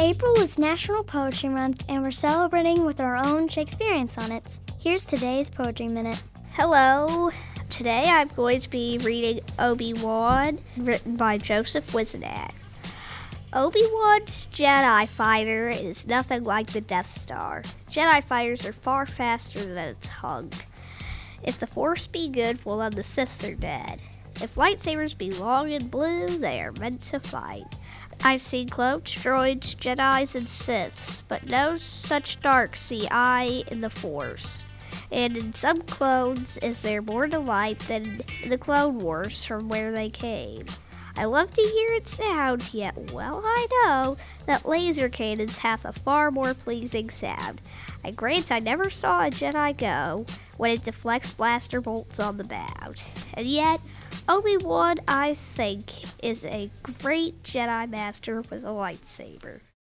April is National Poetry Month, and we're celebrating with our own Shakespearean sonnets. Here's today's Poetry Minute. Hello. Today I'm going to be reading Obi-Wan, written by Joseph Wisnack. Obi-Wan's Jedi fighter is nothing like the Death Star. Jedi fighters are far faster than its hug. If the Force be good, well then the Siths are dead. If lightsabers be long and blue, they are meant to fight. I've seen cloaked droids, Jedis, and Siths, but no such dark see I in the Force. And in some clones is there more delight than in the Clone Wars from where they came. I love to hear it sound, yet well I know that laser cannons hath a far more pleasing sound. I grant I never saw a Jedi go when it deflects blaster bolts on the bound. And yet, Obi-Wan, I think, is a great Jedi master with a lightsaber.